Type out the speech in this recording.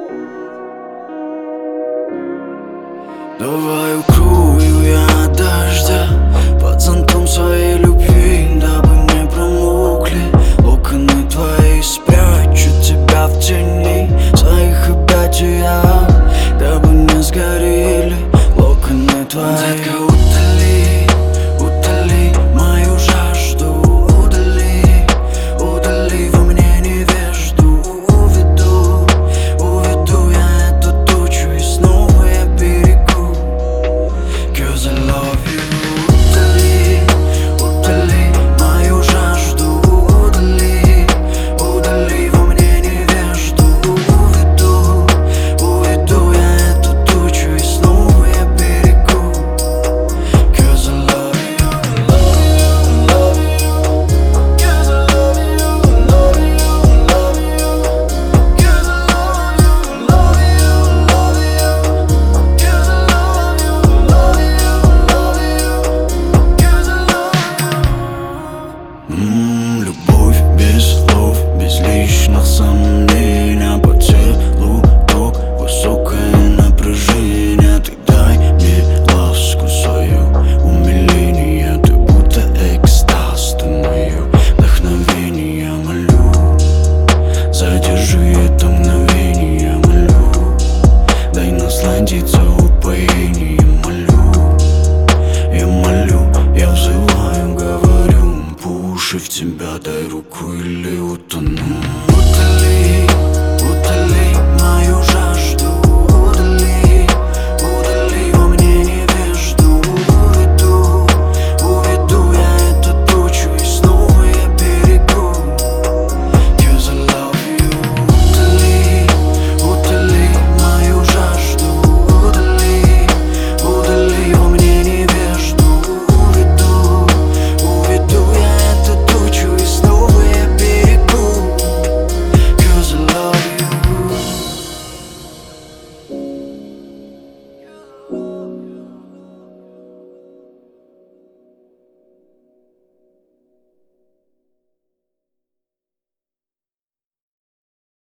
Давай укрою я от дождя под зонтом своей любви, дабы не промокли локоны твои. Спрячу тебя в тени своих объятиях, дабы не сгорели локоны твои. Детка, утоли, утоли мою жажду, удали, удали во мне невежду. Уведу, уведу я эту тучу и снова я берегу. 'Cause I love you. Удали, удали мою жажду, удали, удали во мне невежду. Уведу, уведу я эту тучу и снова я берегу. 'Cause I love you, love you, love you. 'Cause I love you, love you, love you. 'Cause I love you, love you, love you. 'Cause I love you, love you, love you. 'Cause I love you. Любовь без слов, без лишних сомнений. Поцелуй, высокое напряжение. Ты дай мне ласку свою, умиление. Ты будто экстаз, ты мое вдохновение. Молю, задержи это мгновение. Молю, дай насладиться упоением. Молю, я молю, я взываю, говорю, по уши в тебя, дай руку или утону.